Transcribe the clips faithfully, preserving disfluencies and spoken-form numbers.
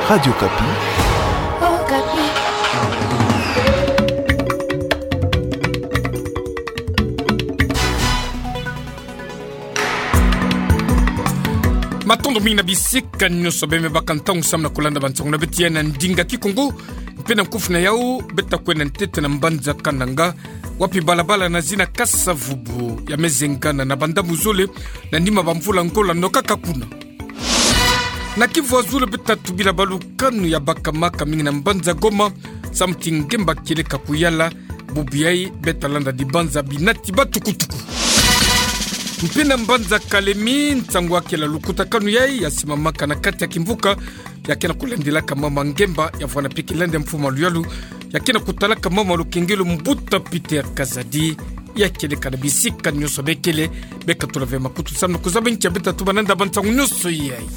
Radio Kapi. Oh, Kapi. Matondo mina bisika nyoso beme bakantangu samna kulanda bantangu na betia na ndinga kikongo mpena mkufuna yao beta kwena ntete na mbanza kananga wapi balabala na zina kasa vubu ya mezengana na bandamu zole na ndima bamvula ngola nokaka kuna na kivu wazule beta tubila balukanu ya bakamaka mingi na mbanza goma samti ngemba kile kakuyala bubiyai beta landa di banza binati batukutuku mpena mbanza kalemi ntangu wake la lukuta kanu yai ya simamaka na kati ya kimvuka ya kena kulendelaka mama ngemba ya vwana piki lende mfuma luyalu ya kena kutalaka mama lukengelo mbuta Peter Kazadi ya kele kanabisika nyoso bekele beka tulave makutu samna kuzabe ncha beta tubananda bantangu nyoso yai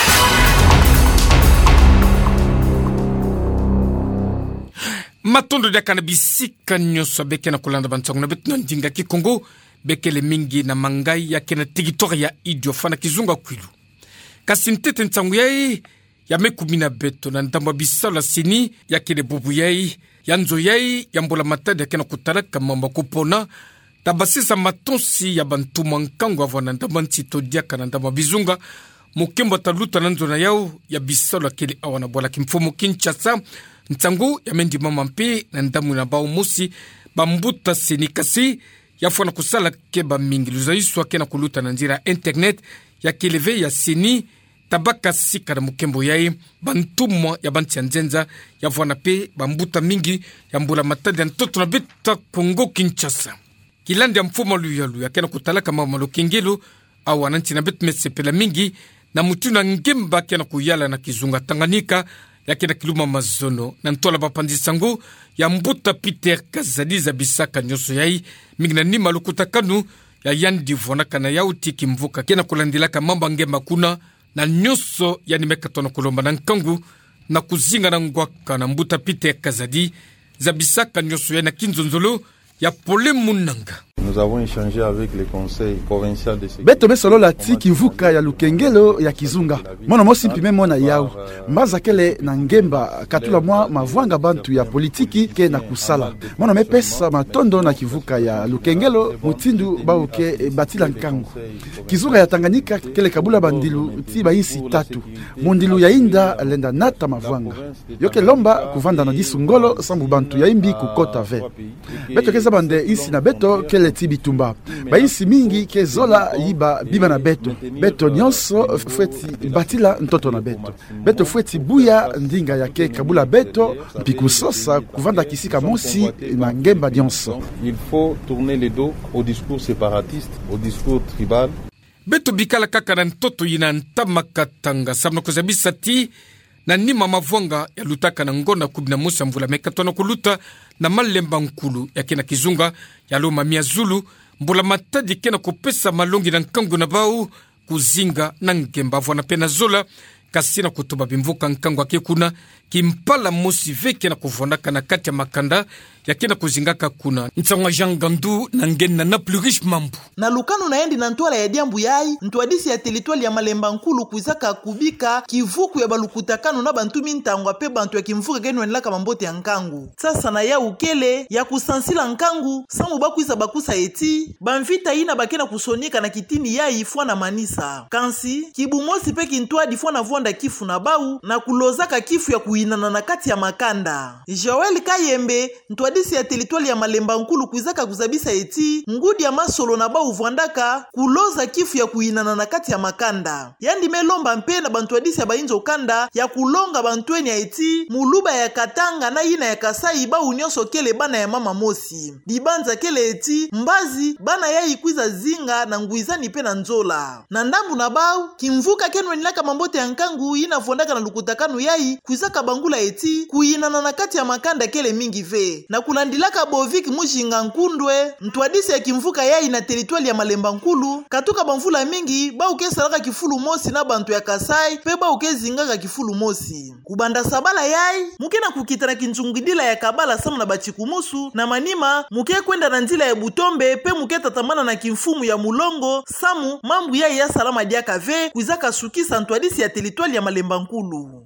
matondo ya kanabisika nyoso beke na kulanda bantangu na betu na ndinga kikongo bekele mingi na mangai ya kena tigitoria idio fana kizunga kwilu kasi ntete ntangu yai ya mekumina beto na ndamba bisala sini ya kene bubu yai ya nzo yai ya mbola matadi ya kena kutalaka mamba kupona tabasisa matonsi ya bantu mankangu avwa na ndamba ntito diaka na ndamba bizunga mukembo taluta na nzo na yao ya bisala kele awana bola kimfumu Kinshasa ntangu ya mendi mama mpe na ndamu na bao musi bambuta sini kasi ya fwana kusala keba mingi luzaiswa kena kuluta na njira internet ya keleve ya sini tabaka sika na mukembo yai bantumwa ya banti ya nzenza ya fwana pe bambuta mingi ya mbula matadi ya ntoto na beta Kongo Kinshasa kilandi ya mfuma luyalu ya kena kutalaka mama lukengelo au ananti na beta mesepela mingi na mutuna ngemba kena kuyala na kizunga Tanganyika ya kena kiluma mazono na ntola bapandisango ya mbuta Peter Kazadi za bisaka nyoso yai mingi na nima lukuta kanu ya yandi vonaka na yauti kimvuka kena kulandilaka mamba ngema kuna na nyoso ya nimekatona kulomba na nkangu na kuzinga na ngwaka na mbuta Peter Kazadi za bisaka nyoso yai na kinzonzolo ya pole munanga. Nous avons échangé avec le conseil provincial de sécurité. Beto besolo la ti kivuka ya lukengelo ya kizunga. Mono mosi pime mona yao. Mbaza kele na ngemba katula mwa mavwanga bantu ya politiki ke na kusala. Mono mepesa matondo na kivuka ya lukengelo mutindu bauke batila nkangu. Kizunga ya Tanganyika kele kabula bandilu ti baisi tatu. Mundilu ya inda lenda nata mavwanga. Yoke lomba kuvanda na disungolo sambu bantu ya imbi kukota ve. Beto keza bande isi na beto kele tibitumba baisi mingi kezola yiba biba na beto beto nyonso fweti batila ntoto na beto beto fweti buya ndinga yake kabula beto mpikusosa kuvanda kisika mosi na ngemba nyonso. Il faut tourner le dos au discours séparatiste, au discours tribal. Beto bikala kaka na ntoto yina ntamakatanga sabna kuzabisa ti na nima mavwanga ya lutaka na ngona kubina musa mvula mekatona kuluta na malemba nkulu ya kena kizunga ya loma mia zulu mbula matadi kena kupesa malongi na nkangu na bau kuzinga na ngemba vwana pena zola kasina kutuba bimvuka nkangu ake kuna kimpala musi veke na kuvonaka na kati ya makanda ya kena kuzingaka kuna ntsangwa jangandu na ngena na plurish mambu na lukano na endi na ntuala ya diambu yai ntuadisi ya teritwali ya malemba nkulu kuzaka kubika kivuku ya balukutakano na bantu mintangwa pe bantu ya kimvuka genu enlaka mambote ya nkangu sasa na ya ukele ya kusansila nkangu samu bakuisa bakusa eti banvita ina bakena kusonika na kitini yai ifua na manisa kansi kibumosi pe kintuadi fua na vonda kifu na bau na kulozaka kifu ya kuinana na kati ya makanda. Joel Kayembe ntuadisi ya teritwali ya malemba nkulu kuzaka kuzabisa eti ngudi ya masolo na bau vwandaka kuloza kifu ya kuinana na kati ya makanda yandi melomba mpe na bantuadisi ya bainzo kanda ya kulonga bantueni ya eti muluba ya Katanga na ina ya Kasai bau nyonso kele bana ya mama mosi dibanza kele eti mbazi bana ya ikwiza zinga na nguizani pe na nzola na ndambu na bau kimvuka kenwe nilaka mambote ya nkangu ina vwandaka na lukutakanu yai kuzaka bangula eti kuinana na kati ya makanda kele mingi ve na kulandilaka bovik mujinga nkundwe ntuadisi ya kimvuka yai na teritwali ya malemba nkulu katuka bamvula mingi bauke salaka kifulu mosi na bantu ya Kasai pe bauke zingaka kifulu mosi kubanda sabala yai muke na kukitana kinchungidila ya kabala samu na bachikumusu na manima muke kwenda na nzila ya Butombe pe muke tatamana na kimfumu ya Mulongo samu mambu yai ya salama diaka ve kuzaka sukisa ntuadisi ya teritwali ya malemba nkulu.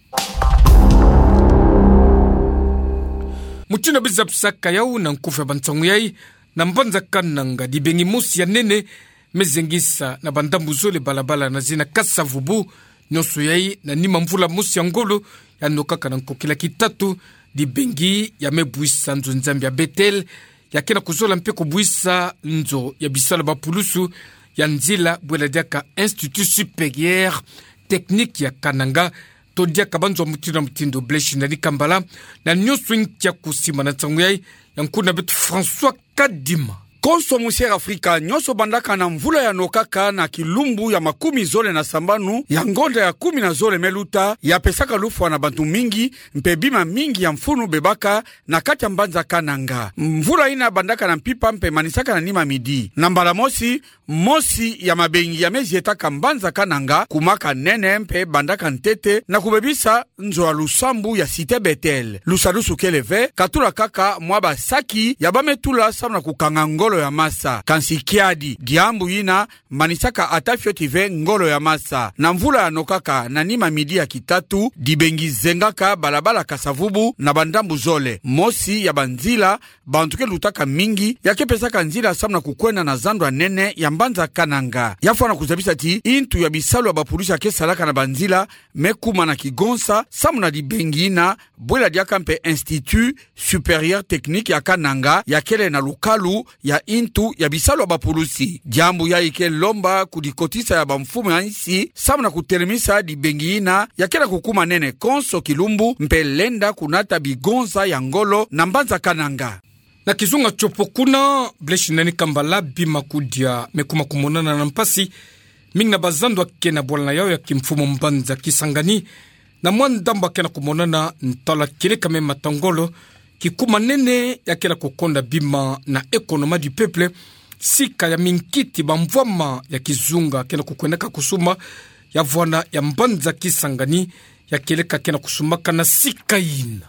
Mutina bizapsaka yau na nkufa bantangu yai na mbanza kananga di bengi musi ya nene mezengisa na bandambu zole balabala na zina kasa vubu nyoso yai na nima mvula musi ya ngolo ya nokaka na nkokila kitatu di bengi ya mebuisa nzo nzambi ya Betel ya kena kuzola mpe kubuisa nzo ya bisala bapulusu ya nzila bwela diaka Institut Supérieur Technique ya Kananga todia kabanzo mutina mutindo bleshi na nikambala na nyoso nkia kusima na tsangu yai ya nkuna betu François Kadima. Konso musier Afrika nyoso bandaka na mvula ya nokaka na kilumbu ya makumi zole na sambanu ya ngonda ya kumi na zole meluta ya pesaka lufwa na bantu mingi mpebima mingi ya mfunu bebaka na kati ya mbanza Kananga. Mvula ina bandaka na mpipa mpe manisaka na nima midi. Nambala mosi, mosi ya mabengi ya mezi etaka mbanza Kananga kumaka nene mpe bandaka ntete na kubebisa nzo ya lusambu ya site Betel. Lusadusu keleve katula kaka mwaba saki ya bametula samna kukanga ngolo ya masa. Kansikiadi diambu ina manisaka atafyo tive ngolo ya masa. Na mvula ya nokaka na nima midi ya kitatu dibengi zengaka balabala kasavubu na bandambu zole. Mosi ya banzila bantuke lutaka mingi ya kepesaka nzila samna kukwena na zandwa nene ya mbanza Kananga. Yafana kuzabisa ti intu ya bisalu ya bapulisha kesalaka na banzila mekuma na kigonsa samna dibengi ina bwela diaka mpe Institut Supérieur Technique ya Kananga ya kele na lukalu ya intu ya bisalu ya bapulusi. Jambu ya ike lomba kudikotisa ya bamfumu ya isi samna kutelemisa dibengi ina ya kele kukuma nene konso kilumbu mpe lenda kunata bigonza ya ngolo na mbanza Kananga. Na kizunga chopo kuna bleshi nani kambala bima kudia mekuma kumonana na mpasi mingi na bazando kena bola yao ya kimfumo mbanza Kisangani na mwandamba kena kumonana ntala kile kame matangolo kikuma nene ya kena kukonda bima na ekonoma du peuple sika ya minkiti bamvwama ya kizunga kena kukweneka kusuma ya vwana ya mbanza Kisangani ya keleka kena kusumaka na sika ina.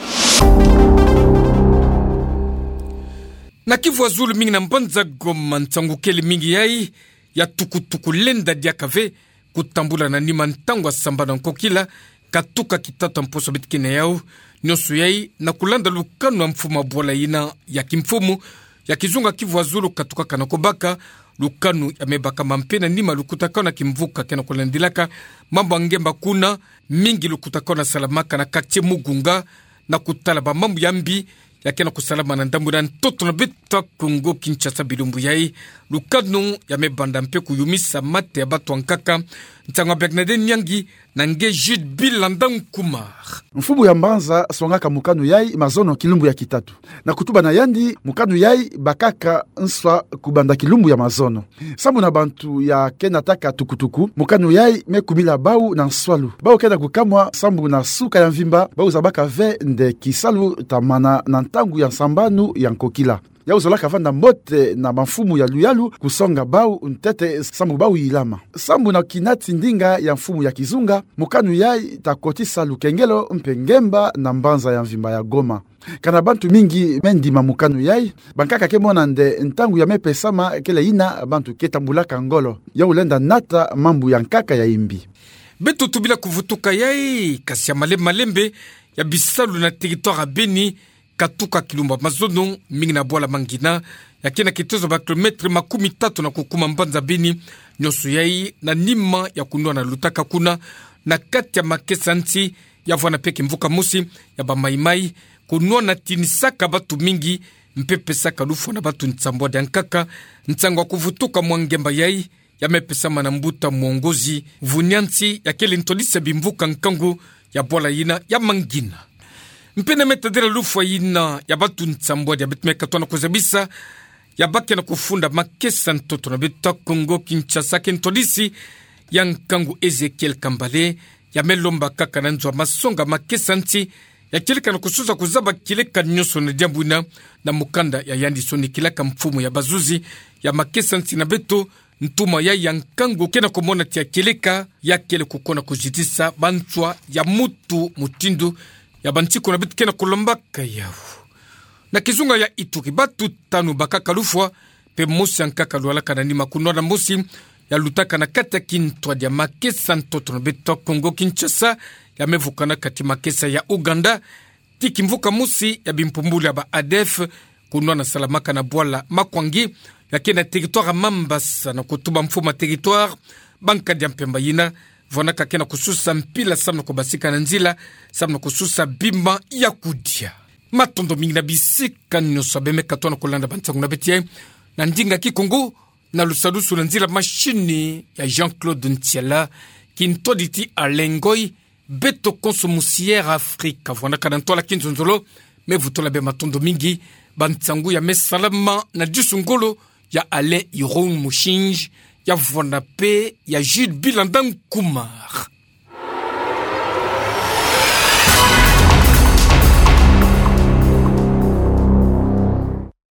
Na Kivu Azulu mingi na mbanza Goma ntangu keli mingi yai ya tukutuku lenda diakave kutambula na nima ntangu samba na nkokila katuka kitata mposo bitkine yao nyosu yai na kulanda lukanu wa mfuma bola ina ya kimfumu ya kizunga Kivu Azulu katuka kanakobaka lukanu ya mebaka mampena nima lukutakana kimvuka kena kulandilaka mambo angemba kuna mingi lukutakana salamaka na kakche mugunga na kutalaba mambu yambi ya kena kusalama na ndambu na ntoto na bita Kongo Kinshasa bilumbu yai lukanu ya mebanda mpe kuyumisa mate ya batu wankaka ntangwa Bernadette Nyangi na nge Jude Bilanda Nkumar. Mfumu ya mbanza swangaka mukanu yai mazono kilumbu ya kitatu na kutuba na yandi mukanu yai bakaka nswa kubanda kilumbu ya mazono sambu na bantu ya kena taka tukutuku mukanu yai mekumila bau na nswalu bau kena kukamwa sambu na suka ya mvimba bau zabaka ve nde kisalu tamana na ntangu ya sambanu ya nkokila ya uzolaka vanda mbote na mfumu ya luyalu kusonga bau ntete sambu bau ilama sambu na kinati ndinga ya mfumu ya kizunga mukanu yai takotisa lukengelo mpengemba na mbanza ya mvimba ya Goma kana bantu mingi mendima mukanu yai bankaka kemona nde ntangu ya mepesama kele ina bantu ketambulaka ngolo ya ulenda nata mambu ya nkaka ya imbi betu tubila kuvutuka yai kasi ya malembe malembe ya bisalu na territoire Beni katuka kilumba mazono mingi na bola mangina ya kena kitozo ba kilometre makumi tatu na kukuma mbanza Beni nyosu yai na nima ya kunua na lutaka kuna na kati ya makesanti ya vwana peke mvuka musi ya ba maimai kunua na tinisaka batu mingi mpepe saka lufu na batu ntsambo de nkaka ntsango kuvutuka mwangemba yai ya mepesa manambuta mwongozi vunyansi ya kele ntolisa bimvuka nkangu ya bola yina ya mangina mpena metadera lufu yina ya batu ntsambo ya bitmeka tona kuzabisa ya baki na kufunda makesa ntoto na bita Kongo Kinshasa kentolisi ya nkangu Ezekiel Kambale ya melomba kaka na nzwa masonga makesa nti ya kilika na kusuza kuzaba kileka nyoso na jambuna na mukanda ya yandi soni kilaka mfumu ya bazuzi ya makesa nti na beto ntuma ya yankangu kena kumona tia kileka ya kele kukona kujitisa bantwa ya mutu mutindu ya banchiko na bitu kena kulombaka yao na kizunga ya Ituri batu tanu bakaka lufwa pe musi ankaka lualaka na nima kunwa na musi ya lutaka na kati ya kintwa dia makesa ntoto na beto Kongo Kinshasa ya mevukana kati makesa ya Uganda tiki mvuka musi ya bimpumbuli ya ba A D F kunwa na salamaka na Bwala Makwangi ya kena territoire Mambasa na kutuba mfuma territoire banka dia Mpemba yina vonaka kena kususa mpila samna kubasika na nzila samna kususa bimba ya kudia matondo mingi na bisika nyoso beme katona kulanda bantangu na betie na ndinga kikongo na lusadusu na nzila machini ya Jean-Claude Ntiela kintoditi alengoi beto consomusière Afrika vonaka na ntola kinzonzolo mevutola be matondo mingi bantangu ya mesalama na disungolo ya Alain Iron Mushinj ya Vonape ya Jules Bilandan Kumar